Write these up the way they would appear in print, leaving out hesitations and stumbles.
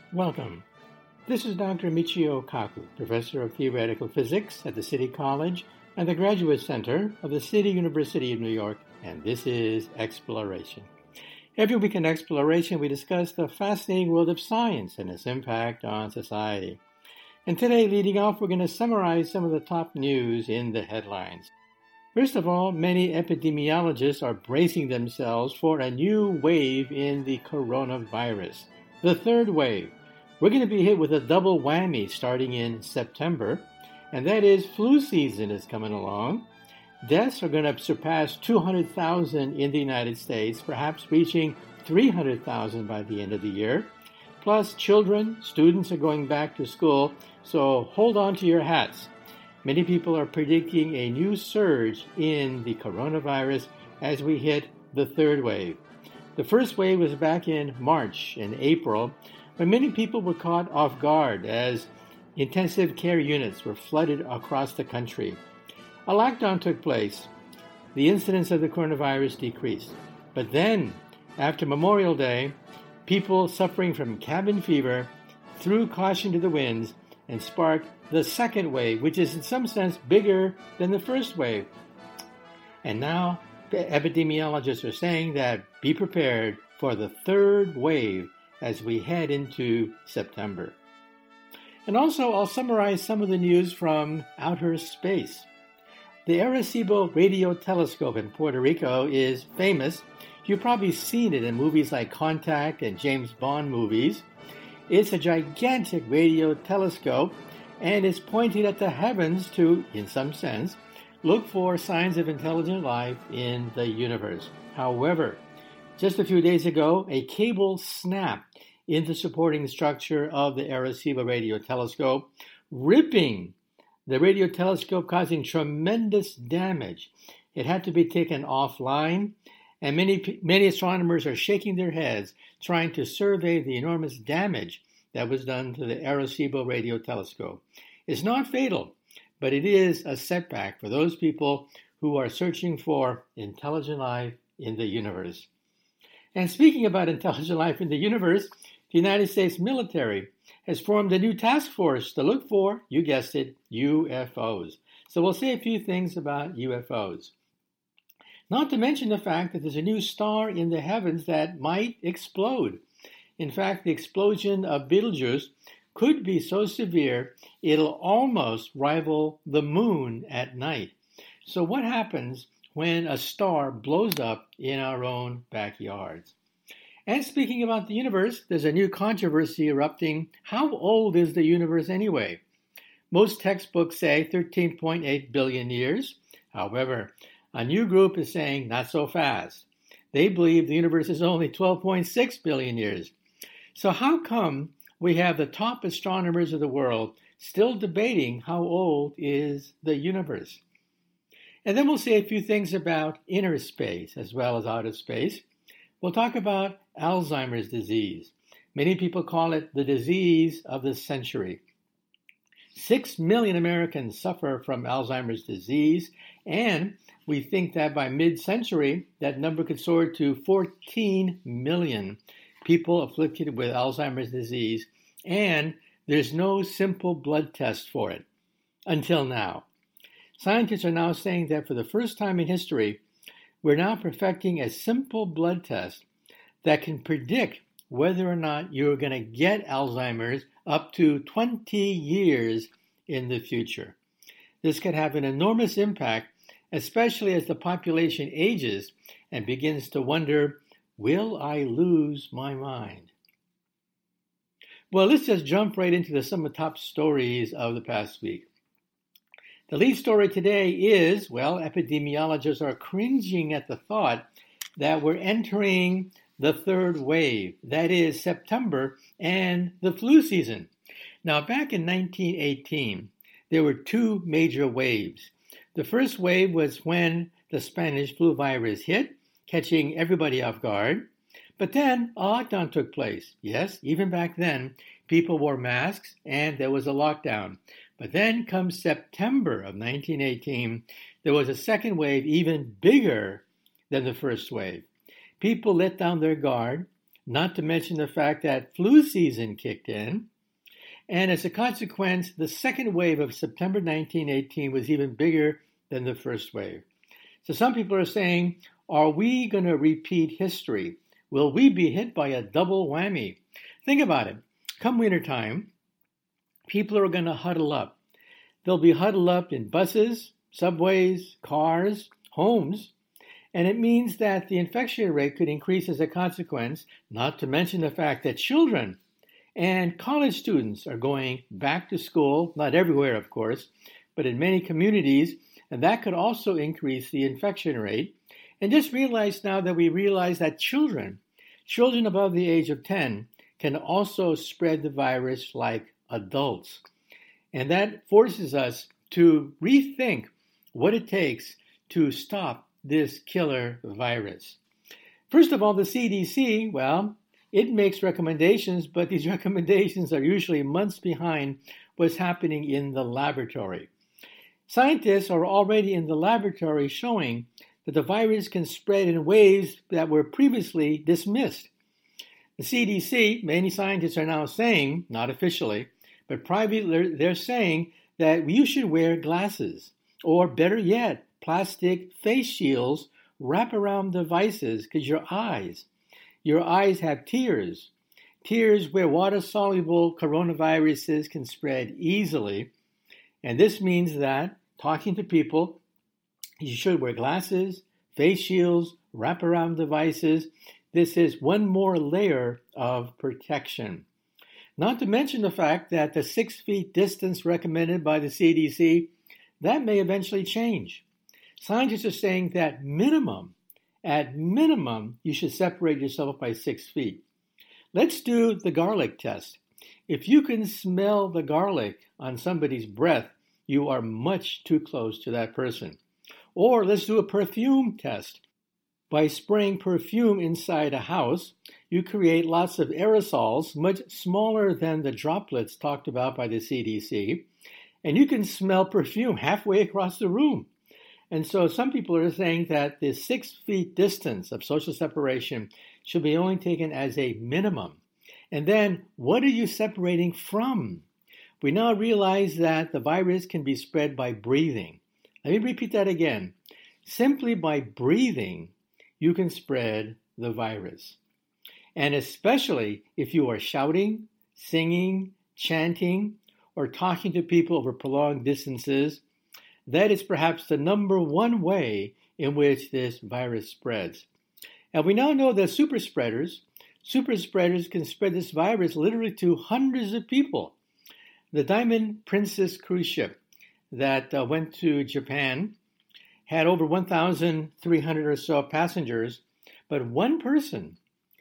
Welcome. This is Dr. Michio Kaku, Professor of Theoretical Physics at the City College and the Graduate Center of the City University of New York, and this is Exploration. Every week in Exploration, we discuss the fascinating world of science and its impact on society. And today, leading off, we're going to summarize some of the top news in the headlines. First of all, many epidemiologists are bracing themselves for a new wave in the coronavirus, the third wave. We're going to be hit with a double whammy starting in September, and that is flu season is coming along. Deaths are going to surpass 200,000 in the United States, perhaps reaching 300,000 by the end of the year. Plus, students are going back to school, so hold on to your hats. Many people are predicting a new surge in the coronavirus as we hit the third wave. The first wave was back in March and April, but many people were caught off guard as intensive care units were flooded across the country. A lockdown took place. The incidence of the coronavirus decreased. But then, after Memorial Day, people suffering from cabin fever threw caution to the winds and sparked the second wave, which is in some sense bigger than the first wave. And now, the epidemiologists are saying that be prepared for the third wave as we head into September. And also, I'll summarize some of the news from outer space. The Arecibo Radio Telescope in Puerto Rico is famous. You've probably seen it in movies like Contact and James Bond movies. It's a gigantic radio telescope, and it's pointing at the heavens to, in some sense, look for signs of intelligent life in the universe. However, just a few days ago, a cable snapped in the supporting structure of the Arecibo Radio Telescope, ripping the radio telescope, causing tremendous damage. It had to be taken offline, and many astronomers are shaking their heads trying to survey the enormous damage that was done to the Arecibo Radio Telescope. It's not fatal, but it is a setback for those people who are searching for intelligent life in the universe. And speaking about intelligent life in the universe, the United States military has formed a new task force to look for, you guessed it, UFOs. So we'll say a few things about UFOs. Not to mention the fact that there's a new star in the heavens that might explode. In fact, the explosion of Betelgeuse could be so severe it'll almost rival the moon at night. So what happens when a star blows up in our own backyards? And speaking about the universe, there's a new controversy erupting. How old is the universe anyway? Most textbooks say 13.8 billion years. However, a new group is saying not so fast. They believe the universe is only 12.6 billion years. So how come we have the top astronomers of the world still debating how old is the universe? And then we'll say a few things about inner space as well as outer space. We'll talk about Alzheimer's disease. Many people call it the disease of the century. 6 million Americans suffer from Alzheimer's disease, and we think that by mid-century, that number could soar to 14 million people afflicted with Alzheimer's disease, and there's no simple blood test for it until now. Scientists are now saying that for the first time in history, we're now perfecting a simple blood test that can predict whether or not you're going to get Alzheimer's up to 20 years in the future. This could have an enormous impact, especially as the population ages and begins to wonder, will I lose my mind? Well, let's just jump right into some of the top stories of the past week. The lead story today is, epidemiologists are cringing at the thought that we're entering the third wave, that is September and the flu season. Now, back in 1918, there were two major waves. The first wave was when the Spanish flu virus hit, catching everybody off guard. But then a lockdown took place. Yes, even back then, people wore masks and there was a lockdown. But then come September of 1918, there was a second wave even bigger than the first wave. People let down their guard. not to mention the fact that flu season kicked in. And as a consequence, the second wave of September 1918 was even bigger than the first wave. So some people are saying, are we going to repeat history? Will we be hit by a double whammy? Think about it. Come wintertime, people are going to huddle up. They'll be huddled up in buses, subways, cars, homes, and it means that the infection rate could increase as a consequence, not to mention the fact that children and college students are going back to school, not everywhere, of course, but in many communities, and that could also increase the infection rate. And just realize now that we realize that children above the age of 10, can also spread the virus like adults. And that forces us to rethink what it takes to stop this killer virus. First of all, the CDC, well, it makes recommendations, but these recommendations are usually months behind what's happening in the laboratory. Scientists are already in the laboratory showing that the virus can spread in ways that were previously dismissed. The CDC, many scientists are now saying, not officially, but privately, they're saying that you should wear glasses, or better yet, plastic face shields wrap around devices because your eyes have tears where water-soluble coronaviruses can spread easily. And this means that, talking to people, you should wear glasses, face shields, wrap around devices. This is one more layer of protection. Not to mention the fact that the 6 feet distance recommended by the CDC, that may eventually change. Scientists are saying that at minimum, you should separate yourself by 6 feet. Let's do the garlic test. If you can smell the garlic on somebody's breath, you are much too close to that person. Or let's do a perfume test. By spraying perfume inside a house, you create lots of aerosols, much smaller than the droplets talked about by the CDC, and you can smell perfume halfway across the room. And so some people are saying that the 6 feet distance of social separation should be only taken as a minimum. And then, what are you separating from? We now realize that the virus can be spread by breathing. Let me repeat that again. Simply by breathing, you can spread the virus. And especially if you are shouting, singing, chanting, or talking to people over prolonged distances, that is perhaps the number one way in which this virus spreads. And we now know that super spreaders can spread this virus literally to hundreds of people. The Diamond Princess cruise ship that went to Japan had over 1,300 or so passengers, but one person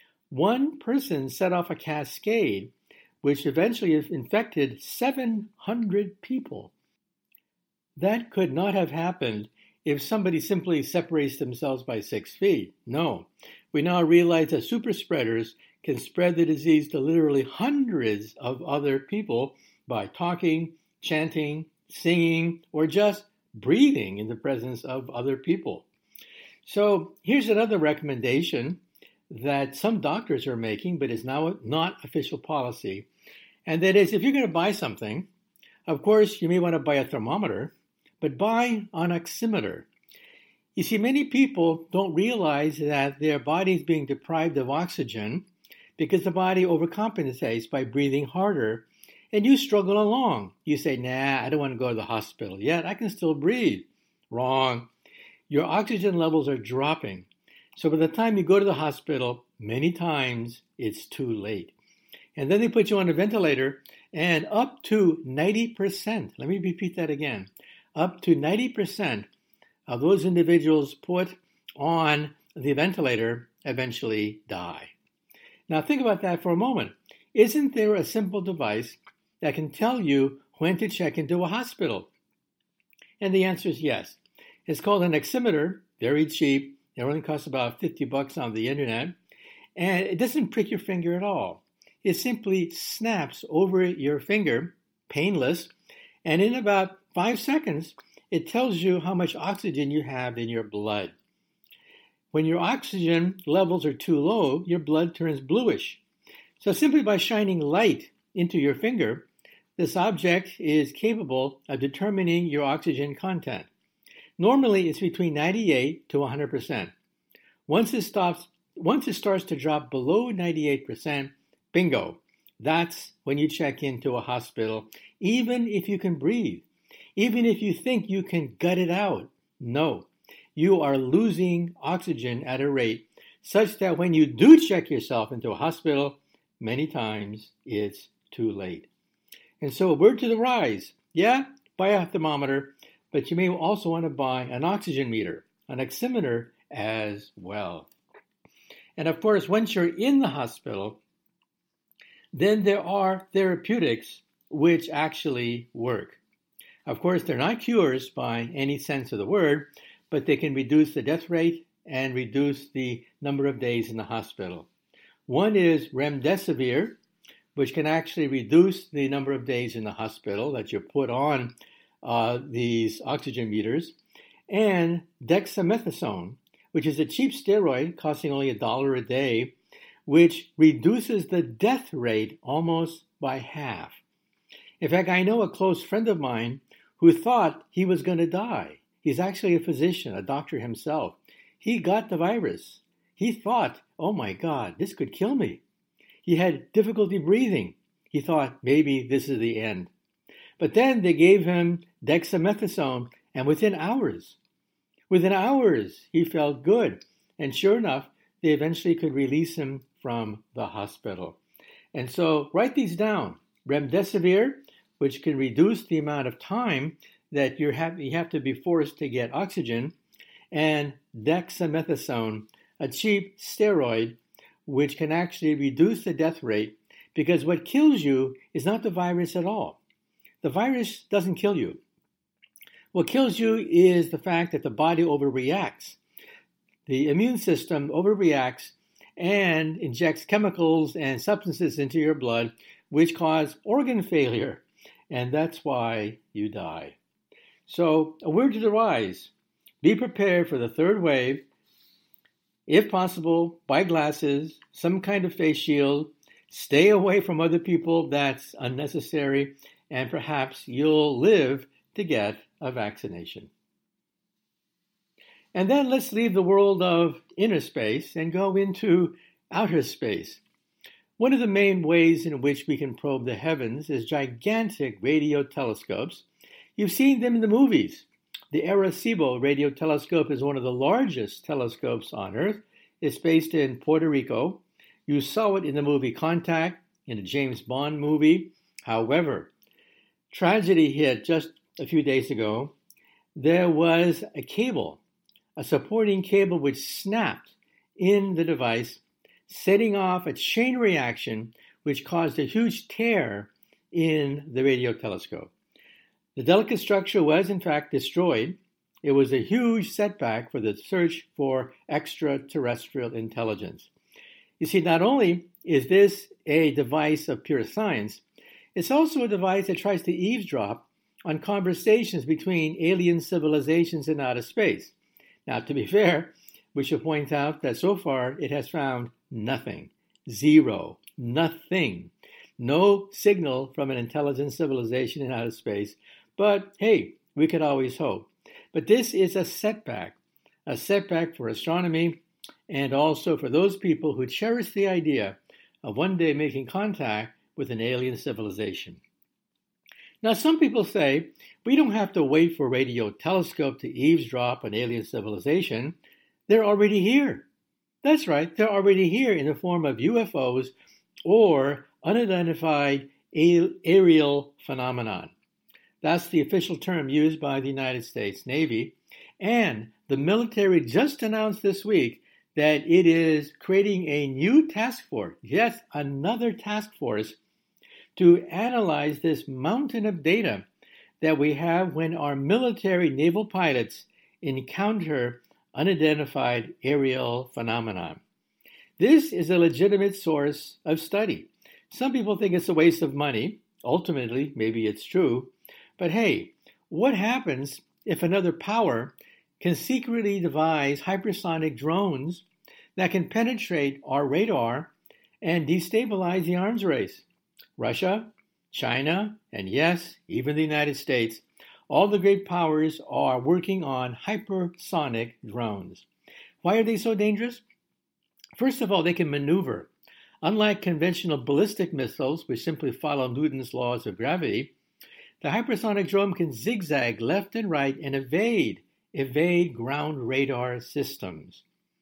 set off a cascade which eventually infected 700 people. That could not have happened if somebody simply separates themselves by 6 feet. No, we now realize that super spreaders can spread the disease to literally hundreds of other people by talking, chanting, singing, or just breathing in the presence of other people. So here's another recommendation that some doctors are making, but is now not official policy. And that is, if you're going to buy something, of course, you may want to buy a thermometer, but buy an oximeter. You see, many people don't realize that their body is being deprived of oxygen because the body overcompensates by breathing harder, and you struggle along. You say, nah, I don't want to go to the hospital yet. I can still breathe. Wrong. Your oxygen levels are dropping. So by the time you go to the hospital, many times it's too late. And then they put you on a ventilator, and up to 90%, let me repeat that again, up to 90% of those individuals put on the ventilator eventually die. Now think about that for a moment. Isn't there a simple device that can tell you when to check into a hospital? And the answer is yes. It's called an oximeter, very cheap. It only costs about $50 on the internet. And it doesn't prick your finger at all. It simply snaps over your finger, painless, and in about 5 seconds, it tells you how much oxygen you have in your blood. when your oxygen levels are too low, your blood turns bluish. So simply by shining light into your finger, this object is capable of determining your oxygen content. Normally, it's between 98 to 100%. Once it starts to drop below 98%, bingo, that's when you check into a hospital, even if you can breathe, even if you think you can gut it out. No, you are losing oxygen at a rate such that when you do check yourself into a hospital, many times it's too late. And so a word to the wise, yeah, buy a thermometer, but you may also want to buy an oxygen meter, an oximeter as well. And of course, once you're in the hospital, then there are therapeutics which actually work. Of course, they're not cures by any sense of the word, but they can reduce the death rate and reduce the number of days in the hospital. One is remdesivir, which can actually reduce the number of days in the hospital that you put on these oxygen meters, and dexamethasone, which is a cheap steroid costing only $1 a day, which reduces the death rate almost by half. In fact, I know a close friend of mine who thought he was going to die. He's actually a physician, a doctor himself. He got the virus. He thought, oh my God, this could kill me. He had difficulty breathing. He thought maybe this is the end. But then they gave him dexamethasone, and within hours, he felt good. And sure enough, they eventually could release him from the hospital. And so write these down. Remdesivir, which can reduce the amount of time that you have to be forced to get oxygen, and dexamethasone, a cheap steroid, which can actually reduce the death rate, because what kills you is not the virus at all. The virus doesn't kill you. What kills you is the fact that the body overreacts. The immune system overreacts and injects chemicals and substances into your blood, which cause organ failure, and that's why you die. So, a word to the wise. Be prepared for the third wave. If possible, buy glasses, some kind of face shield, stay away from other people, that's unnecessary, and perhaps you'll live to get a vaccination. And then let's leave the world of inner space and go into outer space. One of the main ways in which we can probe the heavens is gigantic radio telescopes. You've seen them in the movies. The Arecibo radio telescope is one of the largest telescopes on Earth. It's based in Puerto Rico. You saw it in the movie Contact, in a James Bond movie. However, tragedy hit just a few days ago. There was a cable, a supporting cable which snapped in the device, setting off a chain reaction which caused a huge tear in the radio telescope. The delicate structure was, in fact, destroyed. It was a huge setback for the search for extraterrestrial intelligence. You see, not only is this a device of pure science, it's also a device that tries to eavesdrop on conversations between alien civilizations in outer space. Now, to be fair, we should point out that so far it has found nothing. Zero. Nothing. No signal from an intelligent civilization in outer space. But hey, we could always hope. But this is a setback for astronomy, and also for those people who cherish the idea of one day making contact with an alien civilization. Now, some people say we don't have to wait for a radio telescope to eavesdrop on alien civilization. They're already here. That's right, they're already here in the form of UFOs or unidentified aerial phenomenon. That's the official term used by the United States Navy. And the military just announced this week that it is creating a new task force, yes, another task force, to analyze this mountain of data that we have when our military naval pilots encounter unidentified aerial phenomenon. This is a legitimate source of study. Some people think it's a waste of money. Ultimately, maybe it's true. But hey, what happens if another power can secretly devise hypersonic drones that can penetrate our radar and destabilize the arms race. Russia, China, and yes, even the United States, all the great powers are working on hypersonic drones. Why are they so dangerous? First of all, they can maneuver. Unlike conventional ballistic missiles, which simply follow Newton's laws of gravity, the hypersonic drone can zigzag left and right and evade ground radar systems.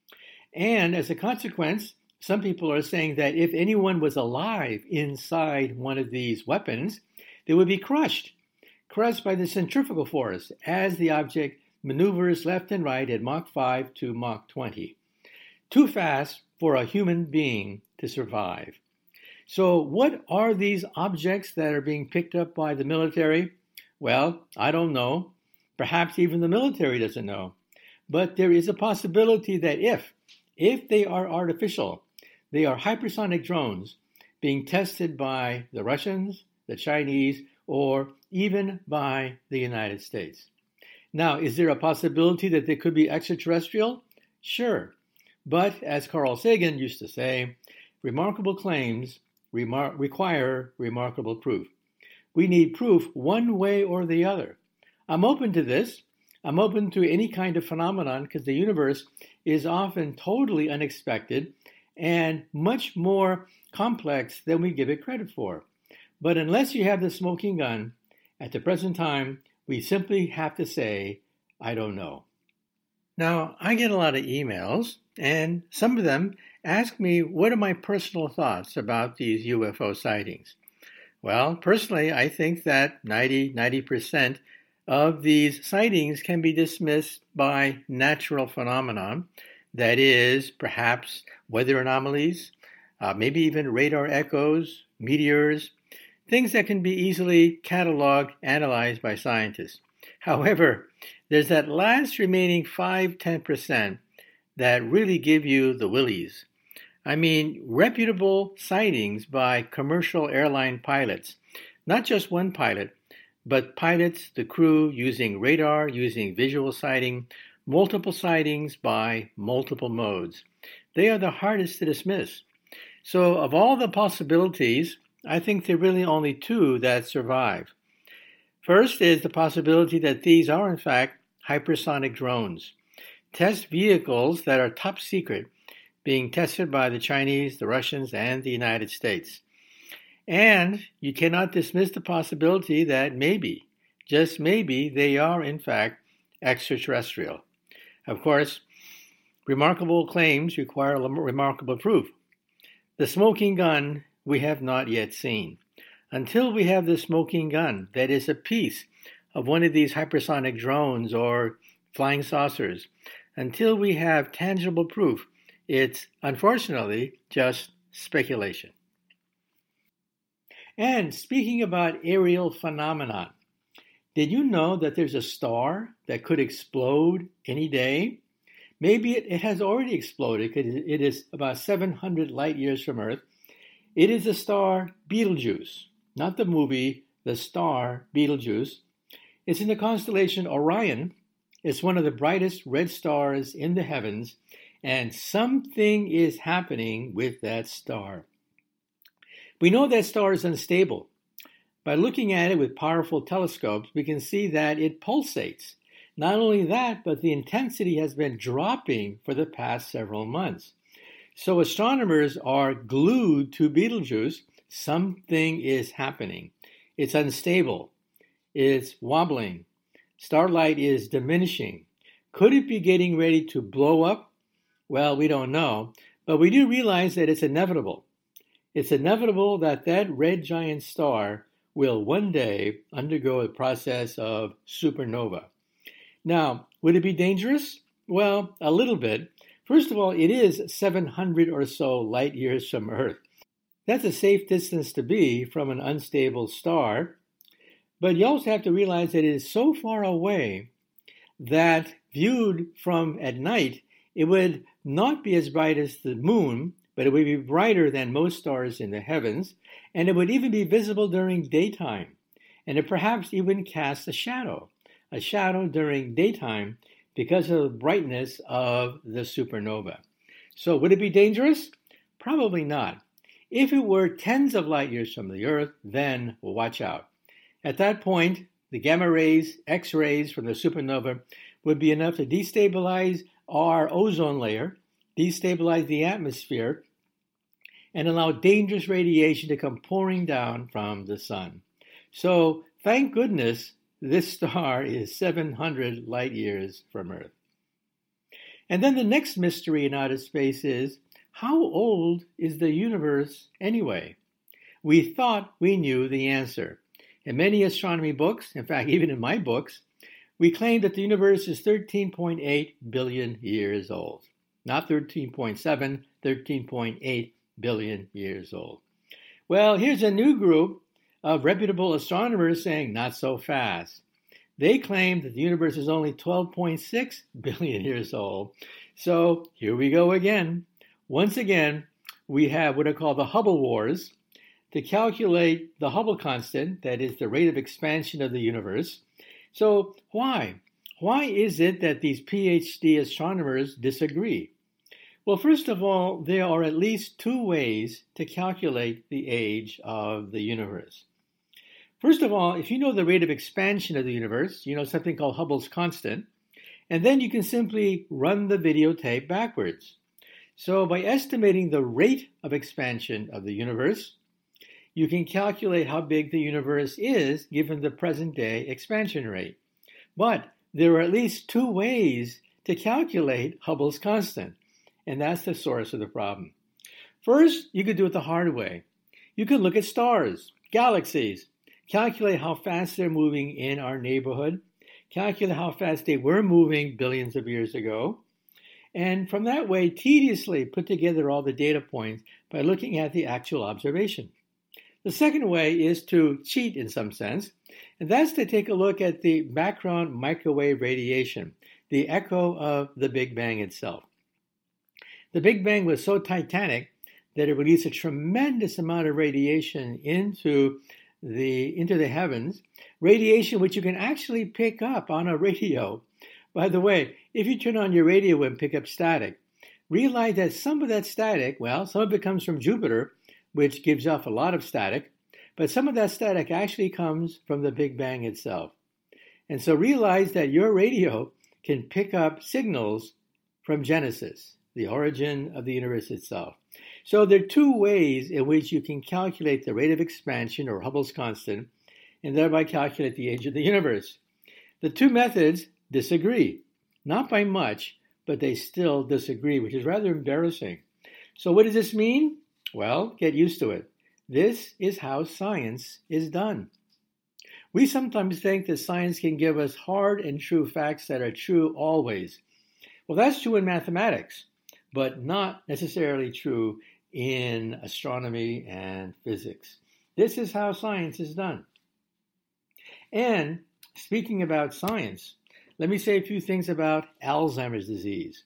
And as a consequence, some people are saying that if anyone was alive inside one of these weapons, they would be crushed by the centrifugal force as the object maneuvers left and right at Mach 5 to Mach 20. Too fast for a human being to survive. So what are these objects that are being picked up by the military? Well, I don't know. Perhaps even the military doesn't know. But there is a possibility that if they are artificial, they are hypersonic drones being tested by the Russians, the Chinese, or even by the United States. Now, is there a possibility that they could be extraterrestrial? Sure. But as Carl Sagan used to say, remarkable claims require remarkable proof. We need proof one way or the other. I'm open to this. I'm open to any kind of phenomenon because the universe is often totally unexpected and much more complex than we give it credit for. But unless you have the smoking gun, at the present time, we simply have to say, I don't know. Now, I get a lot of emails, and some of them ask me what are my personal thoughts about these UFO sightings. Well, personally, I think that 90% of these sightings can be dismissed by natural phenomenon. That is, perhaps weather anomalies, maybe even radar echoes, meteors, things that can be easily cataloged, analyzed by scientists. However, there's that last remaining 5-10% that really give you the willies. I mean, reputable sightings by commercial airline pilots, not just one pilot, but pilots, the crew using radar, using visual sighting, multiple sightings by multiple modes. They are the hardest to dismiss. So of all the possibilities, I think there are really only two that survive. First is the possibility that these are in fact hypersonic drones, test vehicles that are top secret, being tested by the Chinese, the Russians, and the United States. And you cannot dismiss the possibility that maybe, just maybe, they are in fact extraterrestrial. Of course, remarkable claims require remarkable proof. The smoking gun we have not yet seen. Until we have the smoking gun that is a piece of one of these hypersonic drones or flying saucers, until we have tangible proof, it's unfortunately just speculation. And speaking about aerial phenomenon, did you know that there's a star that could explode any day? Maybe it has already exploded because it is about 700 light years from Earth. It is the star Betelgeuse, not the movie, the star Betelgeuse. It's in the constellation Orion. It's one of the brightest red stars in the heavens, and something is happening with that star. We know that star is unstable. By looking at it with powerful telescopes, we can see that it pulsates. Not only that, but the intensity has been dropping for the past several months. So astronomers are glued to Betelgeuse. Something is happening. It's unstable. It's wobbling. Starlight is diminishing. Could it be getting ready to blow up? Well, we don't know, but we do realize that it's inevitable. It's inevitable that that red giant star will one day undergo a process of supernova. Now, would it be dangerous? Well, a little bit. First of all, it is 700 or so light years from Earth. That's a safe distance to be from an unstable star. But you also have to realize that it is so far away that viewed from at night, it would not be as bright as the moon, but it would be brighter than most stars in the heavens, and it would even be visible during daytime, and it perhaps even casts a shadow during daytime, because of the brightness of the supernova. So would it be dangerous? Probably not. If it were tens of light years from the Earth, then watch out. At that point, the gamma rays, X-rays from the supernova would be enough to destabilize our ozone layer, destabilize the atmosphere, and allow dangerous radiation to come pouring down from the sun. So, thank goodness, this star is 700 light years from Earth. And then the next mystery in outer space is, how old is the universe anyway? We thought we knew the answer. In many astronomy books, in fact, even in my books, we claim that the universe is 13.8 billion years old. Not 13.7, 13.8 billion years old. Well, here's a new group of reputable astronomers saying not so fast. They claim that the universe is only 12.6 billion years old. So here we go again. Once again, we have what are called the Hubble wars to calculate the Hubble constant, that is the rate of expansion of the universe. So why? Why is it that these PhD astronomers disagree? Well, first of all, there are at least two ways to calculate the age of the universe. First of all, if you know the rate of expansion of the universe, you know something called Hubble's constant, and then you can simply run the videotape backwards. So by estimating the rate of expansion of the universe, you can calculate how big the universe is given the present day expansion rate. But there are at least two ways to calculate Hubble's constant, and that's the source of the problem. First, you could do it the hard way. You could look at stars, galaxies, calculate how fast they're moving in our neighborhood, calculate how fast they were moving billions of years ago, and from that way tediously put together all the data points by looking at the actual observation. The second way is to cheat in some sense, and that's to take a look at the background microwave radiation, the echo of the Big Bang itself. The Big Bang was so titanic that it released a tremendous amount of radiation into the heavens, radiation which you can actually pick up on a radio. By the way, if you turn on your radio and pick up static, realize that some of that static, well, some of it comes from Jupiter, which gives off a lot of static, but some of that static actually comes from the Big Bang itself. And so realize that your radio can pick up signals from Genesis, the origin of the universe itself. So there are two ways in which you can calculate the rate of expansion, or Hubble's constant, and thereby calculate the age of the universe. The two methods disagree. Not by much, but they still disagree, which is rather embarrassing. So what does this mean? Well, get used to it. This is how science is done. We sometimes think that science can give us hard and true facts that are true always. Well, that's true in mathematics, but not necessarily true in astronomy and physics. This is how science is done. And speaking about science, let me say a few things about Alzheimer's disease.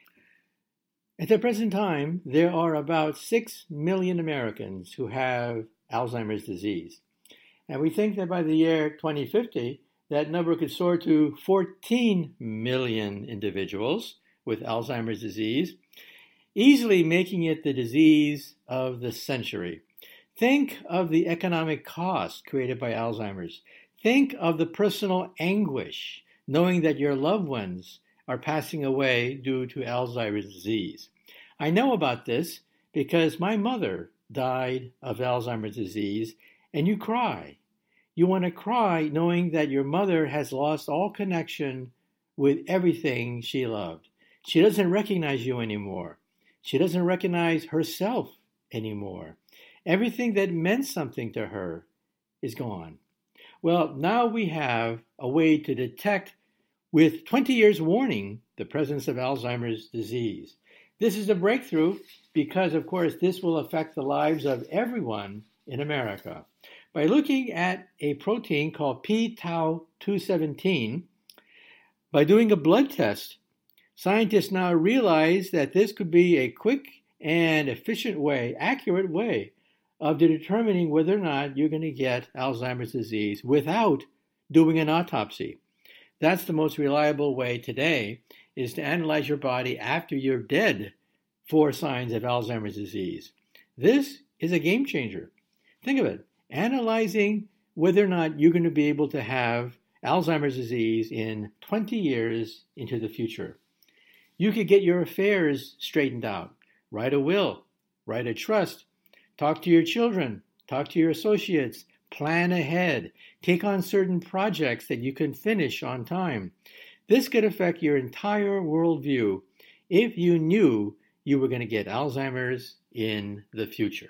At the present time, there are about 6 million Americans who have Alzheimer's disease. And we think that by the year 2050, that number could soar to 14 million individuals with Alzheimer's disease, easily making it the disease of the century. Think of the economic cost created by Alzheimer's. Think of the personal anguish knowing that your loved ones are passing away due to Alzheimer's disease. I know about this because my mother died of Alzheimer's disease, and you cry. You want to cry knowing that your mother has lost all connection with everything she loved. She doesn't recognize you anymore. She doesn't recognize herself anymore. Everything that meant something to her is gone. Well, now we have a way to detect with 20 years warning the presence of Alzheimer's disease. This is a breakthrough because, of course, this will affect the lives of everyone in America. By looking at a protein called p-tau217, by doing a blood test, scientists now realize that this could be a quick and efficient way, accurate way, of determining whether or not you're going to get Alzheimer's disease without doing an autopsy. That's the most reliable way today, is to analyze your body after you're dead for signs of Alzheimer's disease. This is a game changer. Think of it, analyzing whether or not you're going to be able to have Alzheimer's disease in 20 years into the future. You could get your affairs straightened out, write a will, write a trust, talk to your children, talk to your associates, plan ahead, take on certain projects that you can finish on time. This could affect your entire worldview if you knew you were going to get Alzheimer's in the future.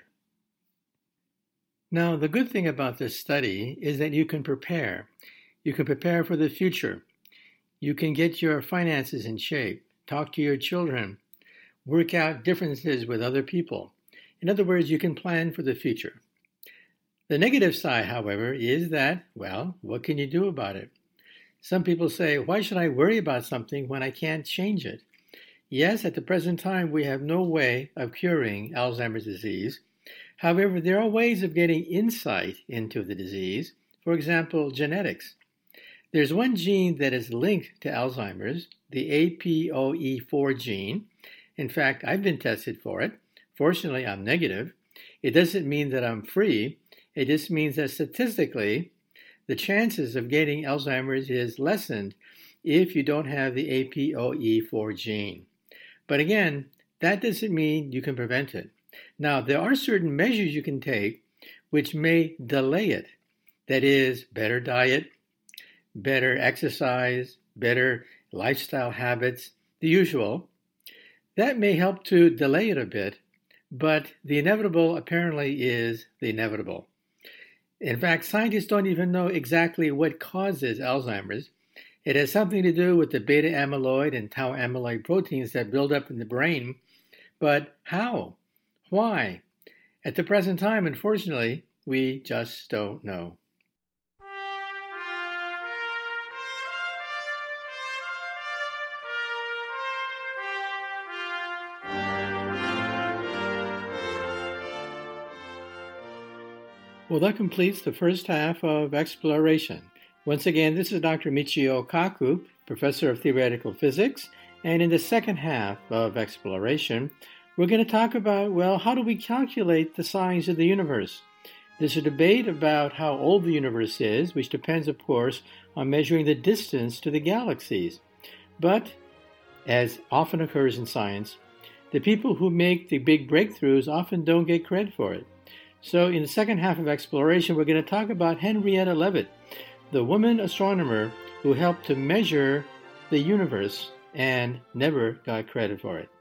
Now, the good thing about this study is that you can prepare. You can prepare for the future. You can get your finances in shape, talk to your children, work out differences with other people. In other words, you can plan for the future. The negative side, however, is that, well, what can you do about it? Some people say, why should I worry about something when I can't change it? Yes, at the present time, we have no way of curing Alzheimer's disease. However, there are ways of getting insight into the disease. For example, genetics. There's one gene that is linked to Alzheimer's, the APOE4 gene. In fact, I've been tested for it. Fortunately, I'm negative. It doesn't mean that I'm free. It just means that statistically, the chances of getting Alzheimer's is lessened if you don't have the APOE4 gene. But again, that doesn't mean you can prevent it. Now, there are certain measures you can take which may delay it. That is, better diet, better exercise, better lifestyle habits, the usual. That may help to delay it a bit, but the inevitable apparently is the inevitable. In fact, scientists don't even know exactly what causes Alzheimer's. It has something to do with the beta amyloid and tau amyloid proteins that build up in the brain. But how? Why? At the present time, unfortunately, we just don't know. Well, that completes the first half of Exploration. Once again, this is Dr. Michio Kaku, Professor of Theoretical Physics, and in the second half of Exploration, we're going to talk about, well, how do we calculate the size of the universe? There's a debate about how old the universe is, which depends, of course, on measuring the distance to the galaxies. But, as often occurs in science, the people who make the big breakthroughs often don't get credit for it. So in the second half of Exploration, we're going to talk about Henrietta Leavitt, the woman astronomer who helped to measure the universe and never got credit for it.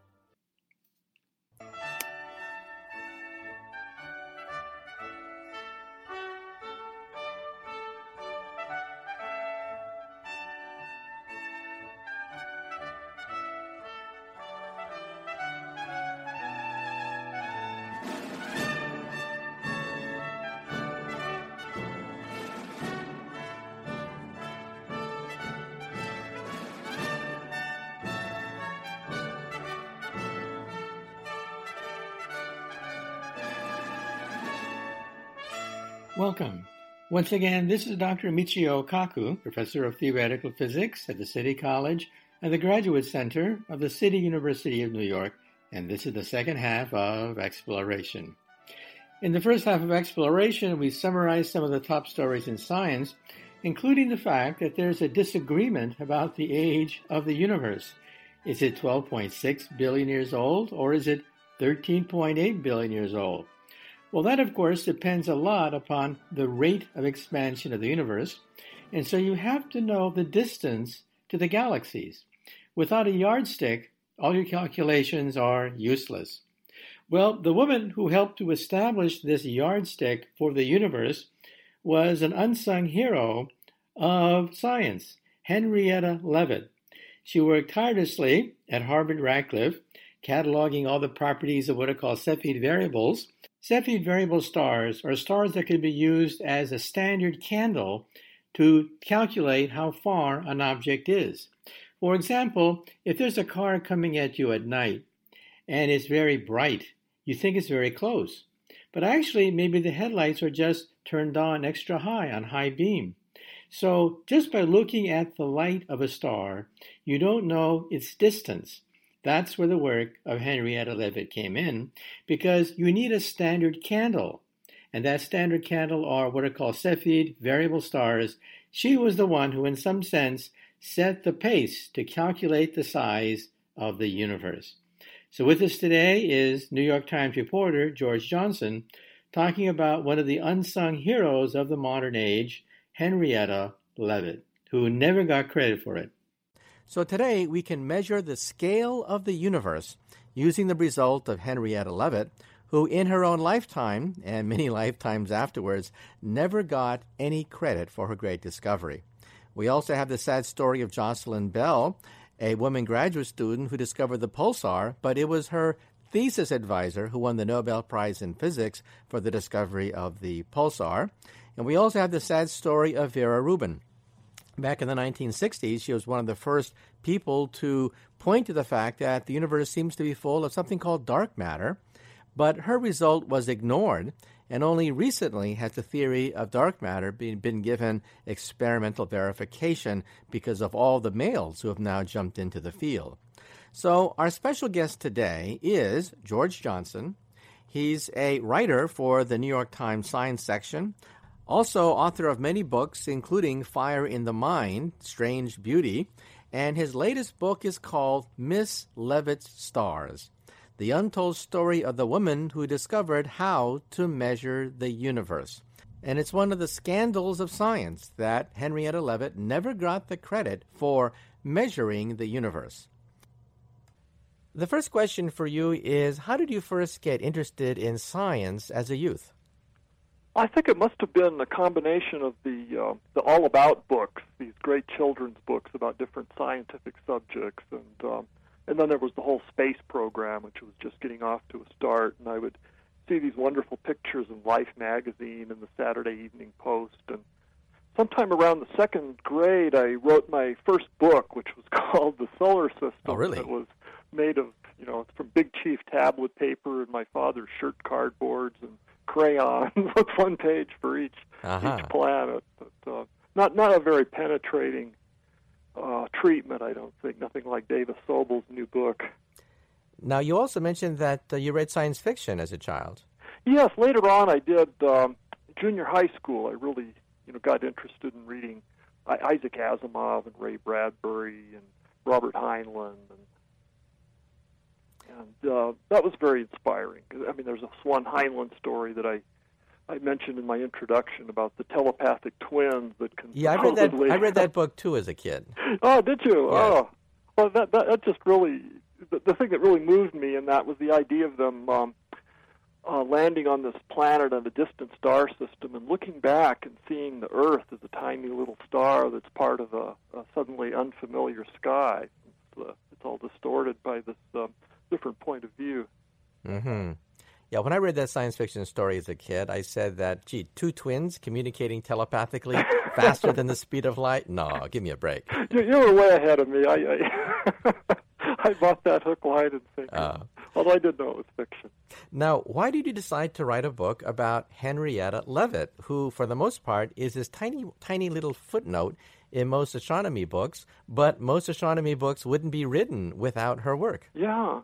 Welcome. Once again, this is Dr. Michio Kaku, Professor of Theoretical Physics at the City College and the Graduate Center of the City University of New York, and this is the second half of Exploration. In the first half of Exploration, we summarized some of the top stories in science, including the fact that there's a disagreement about the age of the universe. Is it 12.6 billion years old, or is it 13.8 billion years old? Well, that, of course, depends a lot upon the rate of expansion of the universe, and so you have to know the distance to the galaxies. Without a yardstick, all your calculations are useless. Well, the woman who helped to establish this yardstick for the universe was an unsung hero of science, Henrietta Leavitt. She worked tirelessly at Harvard-Radcliffe, cataloging all the properties of what are called Cepheid variables. Cepheid variable stars are stars that can be used as a standard candle to calculate how far an object is. For example, if there's a car coming at you at night and it's very bright, you think it's very close. But actually, maybe the headlights are just turned on extra high, on high beam. So just by looking at the light of a star, you don't know its distance. That's where the work of Henrietta Leavitt came in, because you need a standard candle. And that standard candle are what are called Cepheid variable stars. She was the one who, in some sense, set the pace to calculate the size of the universe. So with us today is New York Times reporter George Johnson, talking about one of the unsung heroes of the modern age, Henrietta Leavitt, who never got credit for it. So today we can measure the scale of the universe using the result of Henrietta Leavitt, who in her own lifetime, and many lifetimes afterwards, never got any credit for her great discovery. We also have the sad story of Jocelyn Bell, a woman graduate student who discovered the pulsar, but it was her thesis advisor who won the Nobel Prize in Physics for the discovery of the pulsar. And we also have the sad story of Vera Rubin. Back in the 1960s, she was one of the first people to point to the fact that the universe seems to be full of something called dark matter, but her result was ignored, and only recently has the theory of dark matter been given experimental verification because of all the males who have now jumped into the field. So our special guest today is George Johnson. He's a writer for the New York Times Science section, also author of many books, including Fire in the Mind, Strange Beauty, and his latest book is called Miss Leavitt's Stars, the untold story of the woman who discovered how to measure the universe. And it's one of the scandals of science that Henrietta Leavitt never got the credit for measuring the universe. The first question for you is, how did you first get interested in science as a youth? I think it must have been a combination of the All About books, these great children's books about different scientific subjects, and then there was the whole space program, which was just getting off to a start, and I would see these wonderful pictures in Life magazine and the Saturday Evening Post, and sometime around the second grade, I wrote my first book, which was called The Solar System. Oh, really? It was made of, it's from Big Chief tablet paper and my father's shirt cardboards and crayons, with one page for each planet. But not a very penetrating treatment, I don't think. Nothing like Davis Sobel's new book. Now, you also mentioned that you read science fiction as a child. Yes, later on I did junior high school. I really got interested in reading Isaac Asimov and Ray Bradbury and Robert Heinlein, and that was very inspiring. I mean, there's a Swan Heinlein story that I mentioned in my introduction about the telepathic twins that can. Yeah, I read that book too as a kid. Oh, did you? Yeah. Oh, well, that just really the thing that really moved me, and that was the idea of them landing on this planet in a distant star system and looking back and seeing the Earth as a tiny little star that's part of a suddenly unfamiliar sky. It's all distorted by this different point of view. Mm-hmm. Yeah, when I read that science fiction story as a kid, I said that, two twins communicating telepathically faster than the speed of light? No, give me a break. You were way ahead of me. I bought that hook, line, and sinker. Although I did know it was fiction. Now, why did you decide to write a book about Henrietta Leavitt, who, for the most part, is this tiny, tiny little footnote in most astronomy books, but most astronomy books wouldn't be written without her work? Yeah,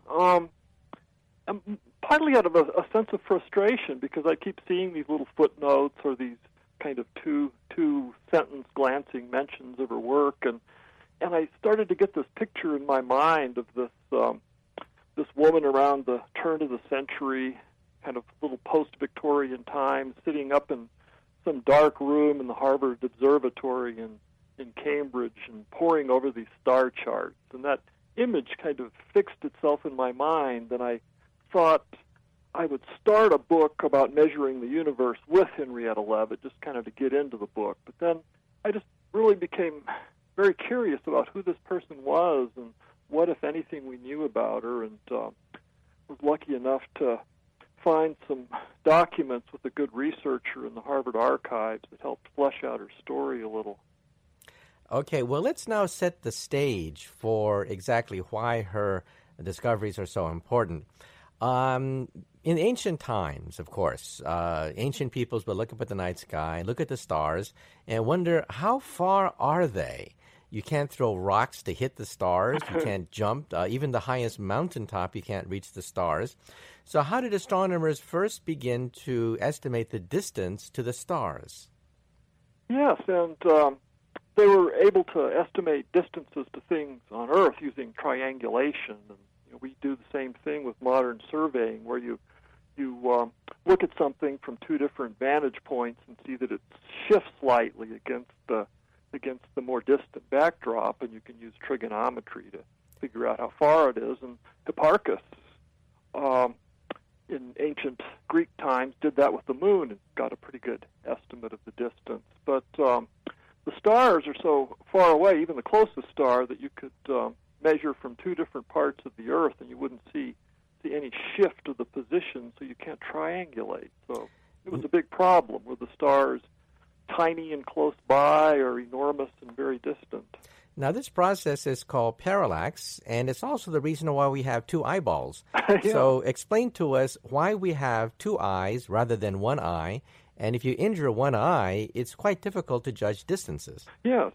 partly out of a sense of frustration, because I keep seeing these little footnotes or these kind of two-sentence glancing mentions of her work, and I started to get this picture in my mind of this woman around the turn of the century, kind of little post-Victorian time, sitting up in some dark room in the Harvard Observatory in Cambridge and poring over these star charts. And that image kind of fixed itself in my mind, and I thought I would start a book about measuring the universe with Henrietta Leavitt, just kind of to get into the book. But then I just really became very curious about who this person was and what, if anything, we knew about her, and was lucky enough to find some documents with a good researcher in the Harvard archives that helped flesh out her story a little. Okay, well, let's now set the stage for exactly why her discoveries are so important. In ancient times, of course, ancient peoples would look up at the night sky, look at the stars, and wonder, how far are they? You can't throw rocks to hit the stars. You can't jump. Even the highest mountaintop, you can't reach the stars. So how did astronomers first begin to estimate the distance to the stars? Yes, and they were able to estimate distances to things on Earth using triangulation. And we do the same thing with modern surveying, where you look at something from two different vantage points and see that it shifts slightly against the more distant backdrop, and you can use trigonometry to figure out how far it is. And Hipparchus, in ancient Greek times, did that with the moon and got a pretty good estimate of the distance. But the stars are so far away, even the closest star, that you could measure from two different parts of the Earth, and you wouldn't see any shift of the position, so you can't triangulate. So it was a big problem. Were the stars tiny and close by, or enormous and very distant? Now, this process is called parallax, and it's also the reason why we have two eyeballs. Yeah. So explain to us why we have two eyes rather than one eye, and if you injure one eye, it's quite difficult to judge distances. Yes.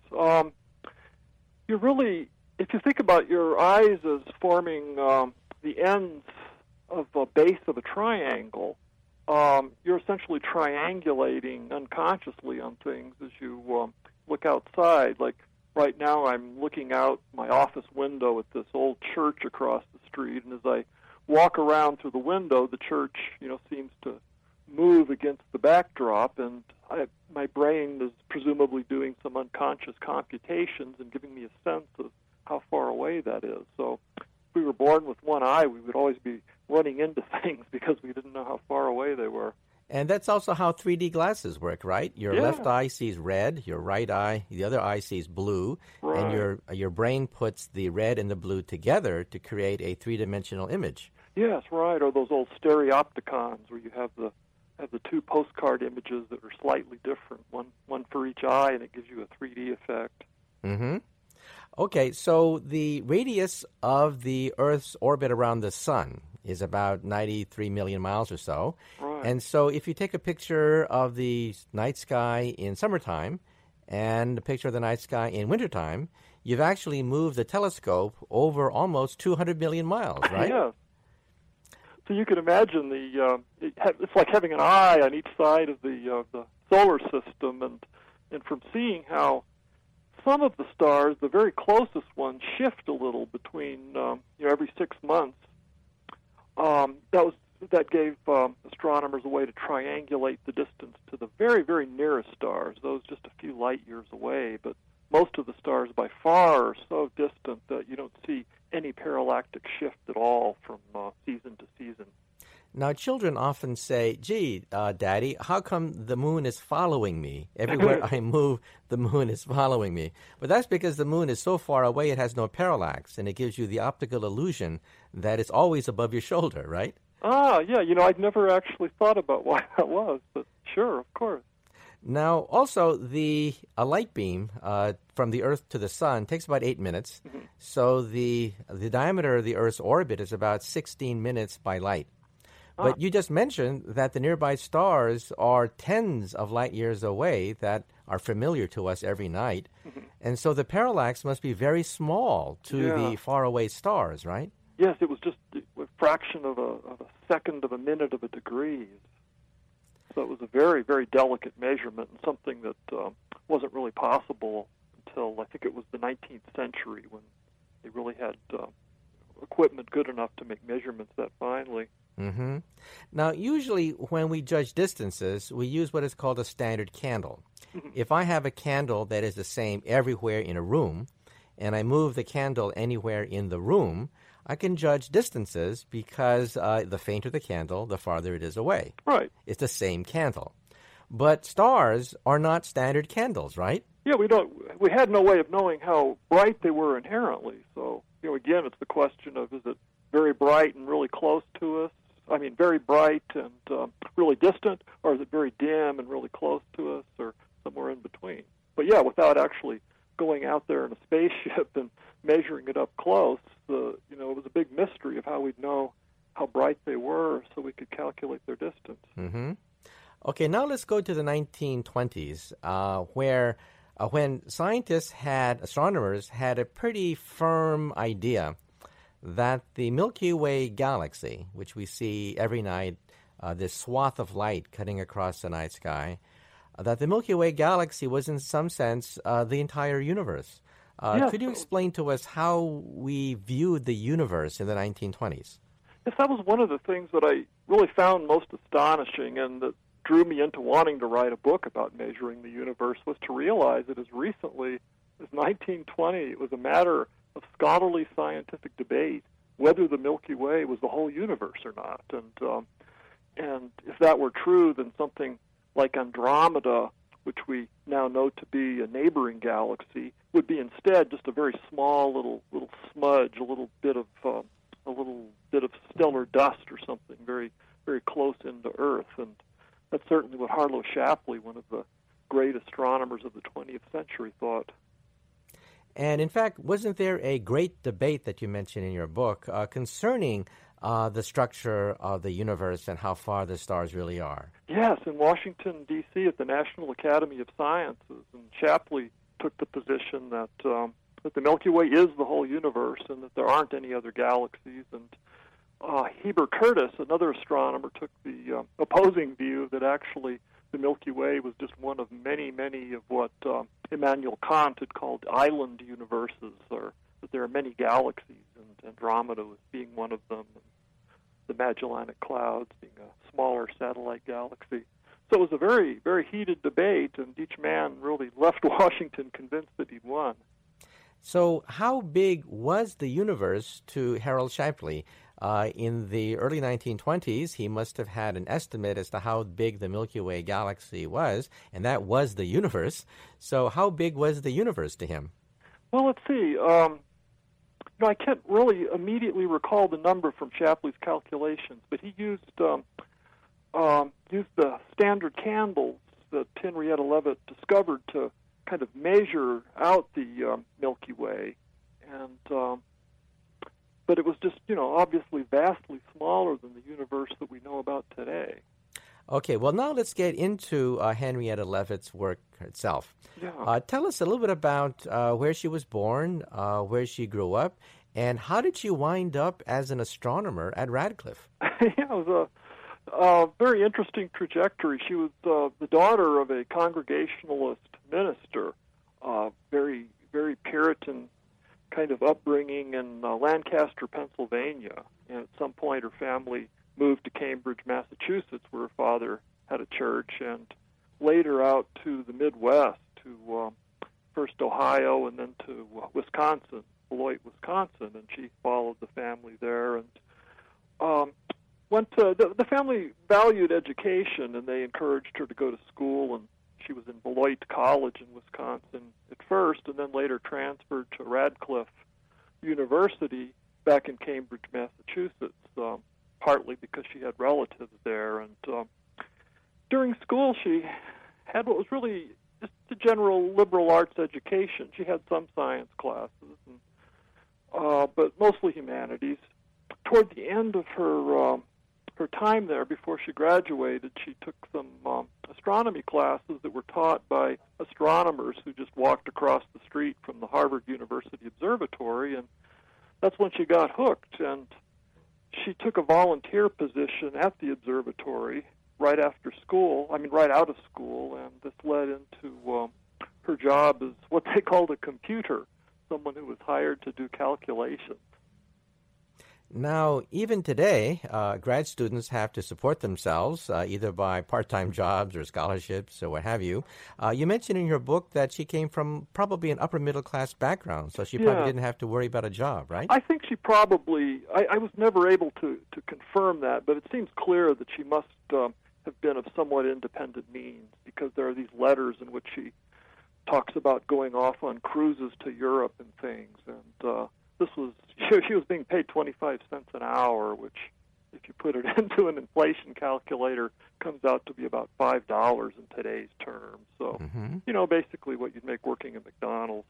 If you think about your eyes as forming the ends of a base of a triangle, you're essentially triangulating unconsciously on things as you look outside. Like right now, I'm looking out my office window at this old church across the street, and as I walk around through the window, the church, seems to move against the backdrop, and my brain is presumably doing some unconscious computations and giving me a sense of how far away that is. So if we were born with one eye, we would always be running into things because we didn't know how far away they were. And that's also how 3D glasses work, right? Your Yeah. left eye sees red, your right eye, the other eye sees blue, Right. and your brain puts the red and the blue together to create a three-dimensional image. Yes, right. Or those old stereopticons where you have the two postcard images that are slightly different, one for each eye, and it gives you a 3D effect. Mm-hmm. Okay, so the radius of the Earth's orbit around the sun is about 93 million miles or so. Right. And so if you take a picture of the night sky in summertime and a picture of the night sky in wintertime, you've actually moved the telescope over almost 200 million miles, right? Yes. So you can imagine it's like having an eye on each side of the solar system, and from seeing how some of the stars, the very closest ones, shift a little between every 6 months. That gave astronomers a way to triangulate the distance to the very, very nearest stars, those just a few light years away. But most of the stars by far are so distant that you don't see any parallactic shift at all from season to season. Now, children often say, gee, Daddy, how come the moon is following me? Everywhere I move, the moon is following me. But that's because the moon is so far away, it has no parallax, and it gives you the optical illusion that it's always above your shoulder, right? Ah, yeah, I'd never actually thought about why that was, but sure, of course. Now, also, a light beam from the Earth to the Sun takes about 8 minutes. Mm-hmm. So the diameter of the Earth's orbit is about 16 minutes by light. But you just mentioned that the nearby stars are tens of light years away that are familiar to us every night. Mm-hmm. And so the parallax must be very small to the faraway stars, right? Yes, it was just a fraction of a second of a minute of a degree. So it was a very, very delicate measurement, and something that wasn't really possible until I think it was the 19th century, when they really had equipment good enough to make measurements that finely. Mm-hmm. Now, usually when we judge distances, we use what is called a standard candle. Mm-hmm. If I have a candle that is the same everywhere in a room, and I move the candle anywhere in the room, I can judge distances because the fainter the candle, the farther it is away. Right. It's the same candle. But stars are not standard candles, right? Yeah, we had no way of knowing how bright they were inherently. So, again, it's the question of, is it very bright and really close to us? I mean, very bright and really distant, or is it very dim and really close to us, or somewhere in between? But yeah, without actually going out there in a spaceship and measuring it up close, it was a big mystery of how we'd know how bright they were, so we could calculate their distance. Mm-hmm. Okay, now let's go to the 1920s, where when astronomers had a pretty firm idea that the Milky Way galaxy, which we see every night, this swath of light cutting across the night sky, that the Milky Way galaxy was in some sense the entire universe. Yes. Could you explain to us how we viewed the universe in the 1920s? Yes, that was one of the things that I really found most astonishing and that drew me into wanting to write a book about measuring the universe, was to realize that as recently as 1920, it was a matter of scholarly scientific debate whether the Milky Way was the whole universe or not. And if that were true, then something like Andromeda, which we now know to be a neighboring galaxy, would be instead just a very small little smudge, a little bit of stellar dust or something very, very close into Earth. And that's certainly what Harlow Shapley, one of the great astronomers of the 20th century, thought. And in fact, wasn't there a great debate that you mentioned in your book concerning the structure of the universe and how far the stars really are? Yes, in Washington, D.C., at the National Academy of Sciences, and Shapley took the position that the Milky Way is the whole universe and that there aren't any other galaxies. And Heber Curtis, another astronomer, took the opposing view that actually the Milky Way was just one of many, many of what Immanuel Kant had called island universes, or that there are many galaxies, and Andromeda was being one of them, and the Magellanic Clouds being a smaller satellite galaxy. So it was a very, very heated debate, and each man really left Washington convinced that he'd won. So how big was the universe to Harold Shapley? In the early 1920s, he must have had an estimate as to how big the Milky Way galaxy was, and that was the universe. So how big was the universe to him? Well, let's see. I can't really immediately recall the number from Shapley's calculations, but he used the standard candles that Henrietta Leavitt discovered to kind of measure out the Milky Way, and but it was just, obviously vastly smaller than the universe that we know about today. Okay, well, now let's get into Henrietta Leavitt's work itself. Yeah. Tell us a little bit about where she was born, where she grew up, and how did she wind up as an astronomer at Radcliffe? Yeah, it was a very interesting trajectory. She was the daughter of a Congregationalist minister, very, very Puritan kind of upbringing in Lancaster, Pennsylvania. And at some point her family moved to Cambridge, Massachusetts, where her father had a church, and later out to the Midwest, to first Ohio and then to Wisconsin, Beloit, Wisconsin, and she followed the family there. And went to the family valued education, and they encouraged her to go to school, and she was in Beloit College in Wisconsin at first, and then later transferred to Radcliffe University back in Cambridge, Massachusetts, partly because she had relatives there. And during school, she had what was really just a general liberal arts education. She had some science classes, but mostly humanities. Toward the end of her time there, before she graduated, she took some astronomy classes that were taught by astronomers who just walked across the street from the Harvard University Observatory, and that's when she got hooked. And she took a volunteer position at the observatory right out of school, and this led into her job as what they called a computer, someone who was hired to do calculations. Now, even today, grad students have to support themselves either by part-time jobs or scholarships or what have you. You mentioned in your book that she came from probably an upper-middle-class background, so she probably didn't have to worry about a job, right? I think she probably, I was never able to confirm that, but it seems clear that she must have been of somewhat independent means, because there are these letters in which she talks about going off on cruises to Europe and things, and she was being paid 25 cents an hour, which, if you put it into an inflation calculator, comes out to be about $5 in today's terms. So, basically what you'd make working at McDonald's.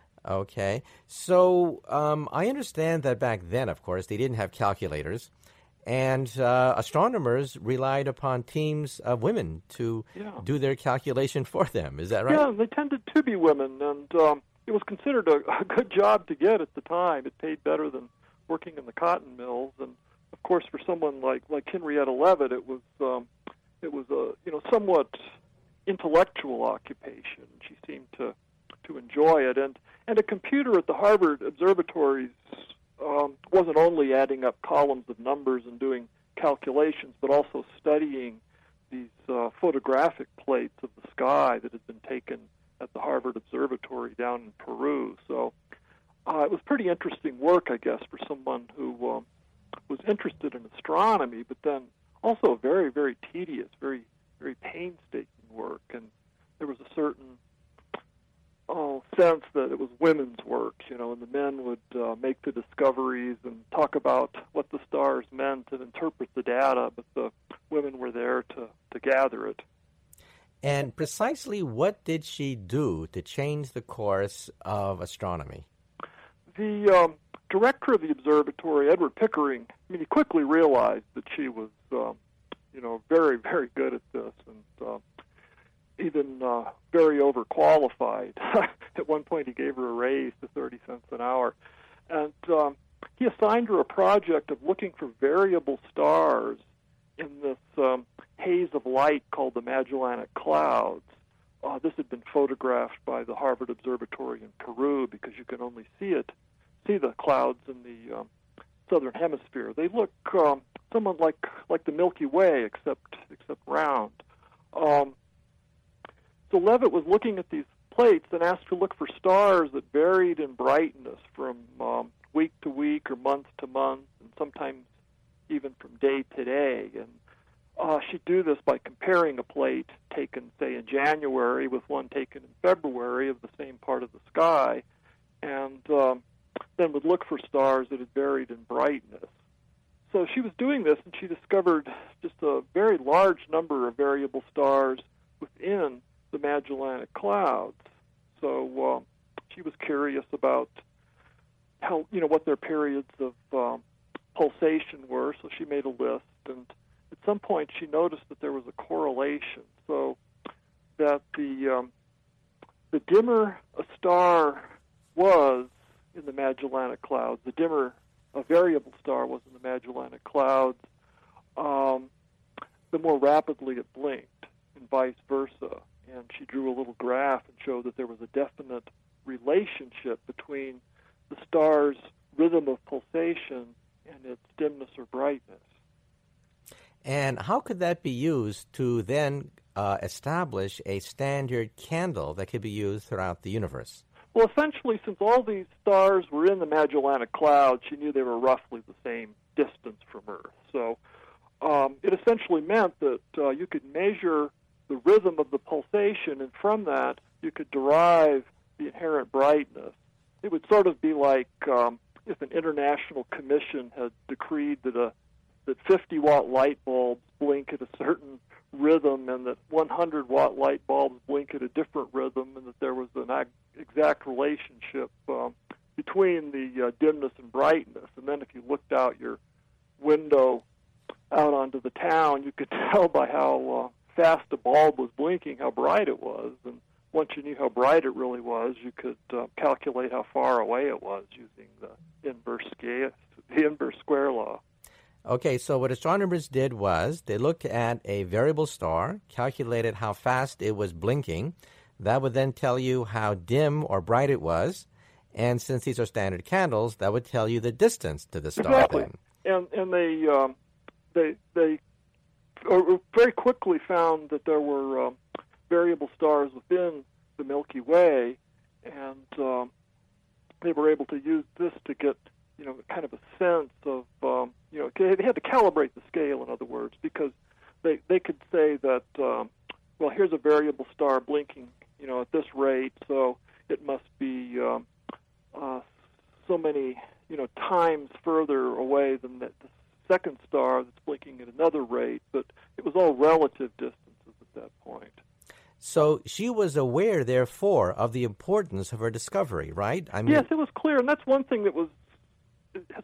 Okay. So I understand that back then, of course, they didn't have calculators. And astronomers relied upon teams of women to do their calculation for them. Is that right? Yeah, they tended to be women, and it was considered a good job to get at the time. It paid better than working in the cotton mills, and of course, for someone like Henrietta Leavitt, it was a somewhat intellectual occupation. She seemed to enjoy it, and a computer at the Harvard observatories wasn't only adding up columns of numbers and doing calculations, but also studying these photographic plates of the sky that had been taken at the Harvard Observatory down in Peru. So it was pretty interesting work, I guess, for someone who was interested in astronomy, but then also very, very tedious, very, very painstaking work. And there was a certain sense that it was women's work, and the men would make the discoveries and talk about what the stars meant and interpret the data, but the women were there to gather it. And precisely what did she do to change the course of astronomy? The director of the observatory, Edward Pickering, he quickly realized that she was, very, very good at this, and even very overqualified. At one point, he gave her a raise to 30 cents an hour. And he assigned her a project of looking for variable stars in this haze of light called the Magellanic Clouds. This had been photographed by the Harvard Observatory in Peru because you can only see the clouds in the southern hemisphere. They look somewhat like the Milky Way, except round. So Leavitt was looking at these plates and asked to look for stars that varied in brightness from week to week or month to month, and sometimes even from day to day. And she'd do this by comparing a plate taken, say, in January with one taken in February of the same part of the sky, and then would look for stars that had varied in brightness. So she was doing this, and she discovered just a very large number of variable stars within the Magellanic Clouds. So she was curious about how, what their periods of pulsation were, so she made a list, and at some point she noticed that there was a correlation, so that the dimmer a star was in the Magellanic Clouds, the dimmer a variable star was in the Magellanic Clouds, the more rapidly it blinked, and vice versa. And she drew a little graph and showed that there was a definite relationship between the star's rhythm of pulsation and its dimness or brightness. And how could that be used to then establish a standard candle that could be used throughout the universe? Well, essentially, since all these stars were in the Magellanic Cloud, she knew they were roughly the same distance from Earth. So it essentially meant that you could measure the rhythm of the pulsation, and from that you could derive the inherent brightness. It would sort of be like if an international commission had decreed that 50-watt light bulbs blink at a certain rhythm and that 100-watt light bulbs blink at a different rhythm, and that there was an exact relationship between the dimness and brightness. And then if you looked out your window out onto the town, you could tell by how fast a bulb was blinking how bright it was. And once you knew how bright it really was, you could calculate how far away it was using the inverse square law. Okay, so what astronomers did was they looked at a variable star, calculated how fast it was blinking. That would then tell you how dim or bright it was. And since these are standard candles, that would tell you the distance to the star. Exactly. Then. And they very quickly found that there were variable stars within the Milky Way, and they were able to use this to get kind of a sense of, they had to calibrate the scale, in other words, because they could say that, well, here's a variable star blinking, at this rate, so it must be so many, times further away than the second star that's blinking at another rate, but it was all relative distances at that point. So she was aware, therefore, of the importance of her discovery, right? Yes, it was clear, and that's one thing that has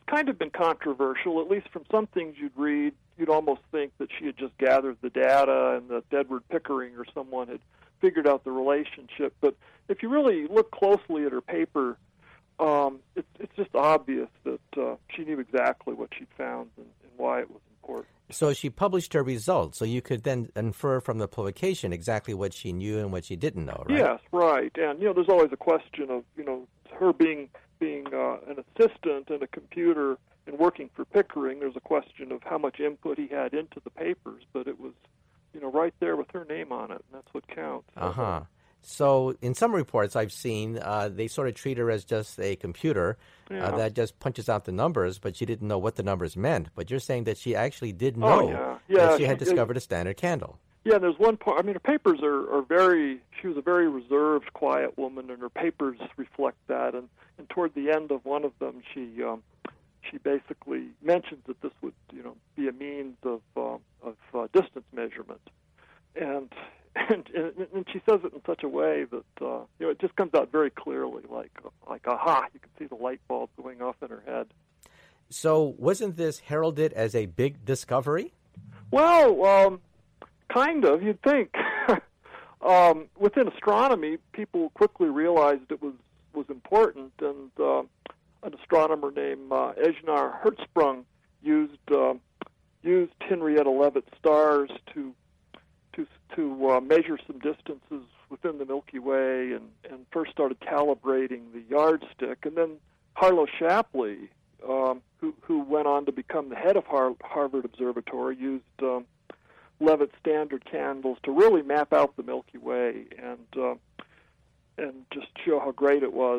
kind of been controversial. At least from some things you'd read, you'd almost think that she had just gathered the data and that Edward Pickering or someone had figured out the relationship. But if you really look closely at her paper, it's just obvious that she knew exactly what she'd found and why it was important. So she published her results, so you could then infer from the publication exactly what she knew and what she didn't know, right? Yes, right. And, there's always a question of, her being an assistant in a computer and working for Pickering. There's a question of how much input he had into the papers, but it was, right there with her name on it, and that's what counts. Uh-huh. So in some reports I've seen, they sort of treat her as just a computer that just punches out the numbers, but she didn't know what the numbers meant. But you're saying that she actually did know that she had discovered a standard candle. Yeah, there's one part. I mean, her papers are very. She was a very reserved, quiet woman, and her papers reflect that. And toward the end of one of them, she basically mentions that this would, be a means of distance measurement, and she says it in such a way that it just comes out very clearly, like aha, you can see the light bulb going off in her head. So wasn't this heralded as a big discovery? Well, kind of. You'd think. Within astronomy, people quickly realized it was important, and an astronomer named Ejnar Hertzsprung used Henrietta Leavitt's stars to measure some distances within the Milky Way, and first started calibrating the yardstick. And then Harlow Shapley, who went on to become the head of Harvard Observatory, used Leavitt standard candles to really map out the Milky Way and just show how great it was.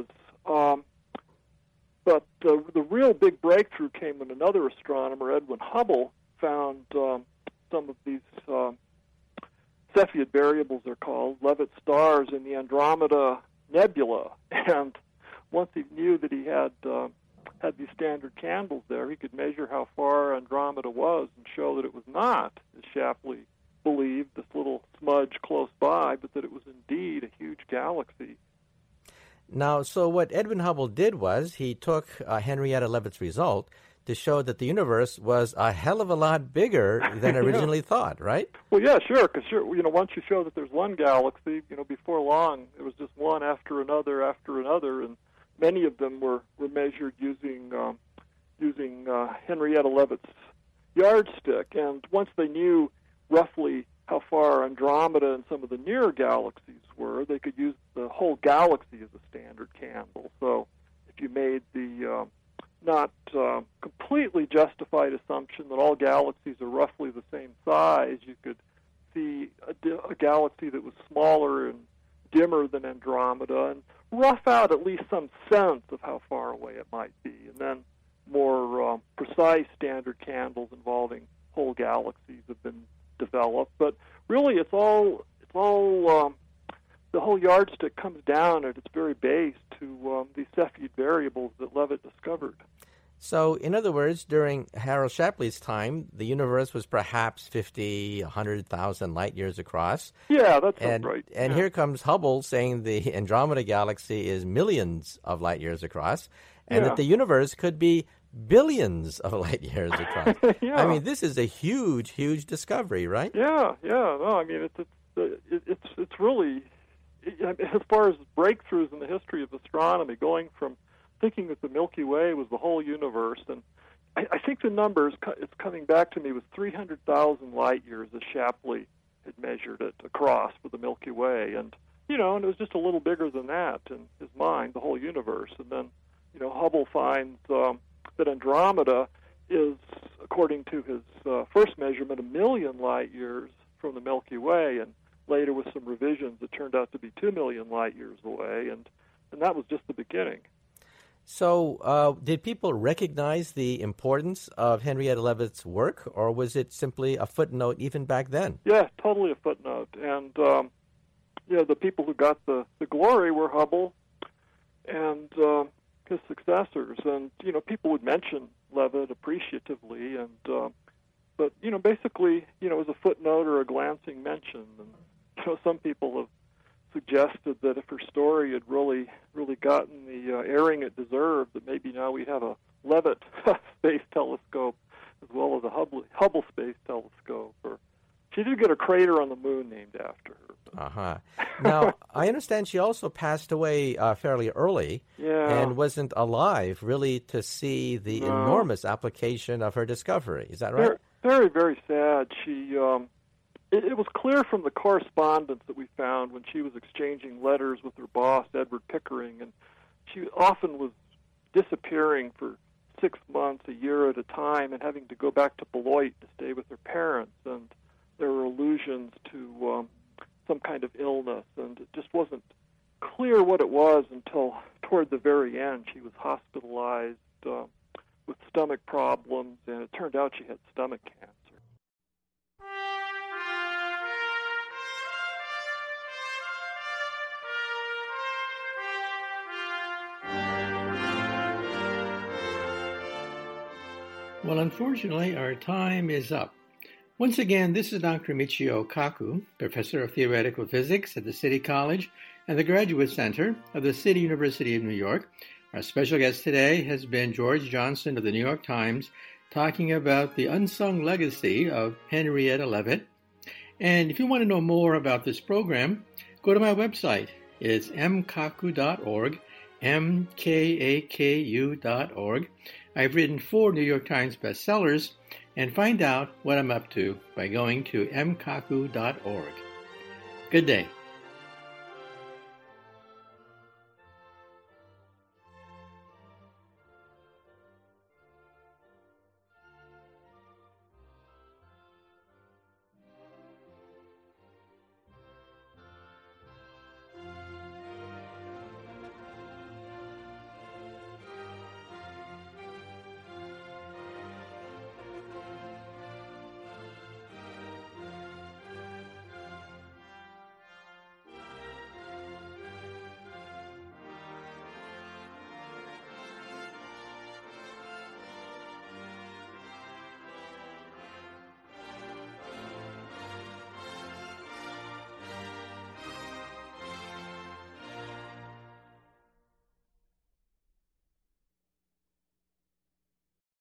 But the real big breakthrough came when another astronomer, Edwin Hubble, found some of these Cepheid variables, they're called, Leavitt stars in the Andromeda Nebula. And once he knew that he had these standard candles there, he could measure how far Andromeda was and show that it was not, as Shapley believed, this little smudge close by, but that it was indeed a huge galaxy. Now, so what Edwin Hubble did was he took Henrietta Leavitt's result to show that the universe was a hell of a lot bigger than originally thought, right? Well, yeah, sure, because once you show that there's one galaxy, before long it was just one after another, and many of them were measured using Henrietta Leavitt's yardstick. And once they knew roughly how far Andromeda and some of the nearer galaxies were, they could use the whole galaxy as a standard candle. So if you made the not completely justified assumption that all galaxies are roughly the same size, you could see a galaxy that was smaller and dimmer than Andromeda and rough out at least some sense of how far away it might be. And then more precise standard candles involving whole galaxies have been developed. But really, it's all the whole yardstick comes down at its very base to these Cepheid variables that Leavitt discovered. So, in other words, during Harold Shapley's time, the universe was perhaps 50, 100,000 light years across. Yeah, that sounds right. And here comes Hubble saying the Andromeda galaxy is millions of light years across, and that the universe could be billions of light years across. I mean, this is a huge, huge discovery, right? Yeah. No, I mean, it's really, as far as breakthroughs in the history of astronomy, going from thinking that the Milky Way was the whole universe, and I think the numbers, it's coming back to me, was 300,000 light years as Shapley had measured it across for the Milky Way, and and it was just a little bigger than that in his mind, the whole universe. And then Hubble finds that Andromeda is, according to his first measurement, 1 million light years from the Milky Way, and later with some revisions it turned out to be 2 million light years away, and that was just the beginning. So did people recognize the importance of Henrietta Leavitt's work, or was it simply a footnote even back then? Yeah, totally a footnote. And the people who got the glory were Hubble and his successors. And people would mention Leavitt appreciatively, and but basically as a footnote or a glancing mention. And some people have suggested that if her story had really gotten the airing it deserved, that maybe now we'd have a Leavitt Space Telescope as well as a Hubble Space Telescope. She did get a crater on the moon named after her. Uh-huh. Now, I understand she also passed away fairly early and wasn't alive, really, to see the enormous application of her discovery. Is that right? Very, very sad. It was clear from the correspondence that we found when she was exchanging letters with her boss, Edward Pickering, and she often was disappearing for 6 months, a year at a time, and having to go back to Beloit to stay with her parents. And there were allusions to some kind of illness, and it just wasn't clear what it was until toward the very end. She was hospitalized with stomach problems, and it turned out she had stomach cancer. Well, unfortunately, our time is up. Once again, this is Dr. Michio Kaku, Professor of Theoretical Physics at the City College and the Graduate Center of the City University of New York. Our special guest today has been George Johnson of the New York Times, talking about the unsung legacy of Henrietta Leavitt. And if you want to know more about this program, go to my website. It's mkaku.org, mkaku.org. I've written 4 New York Times bestsellers, and find out what I'm up to by going to mkaku.org. Good day.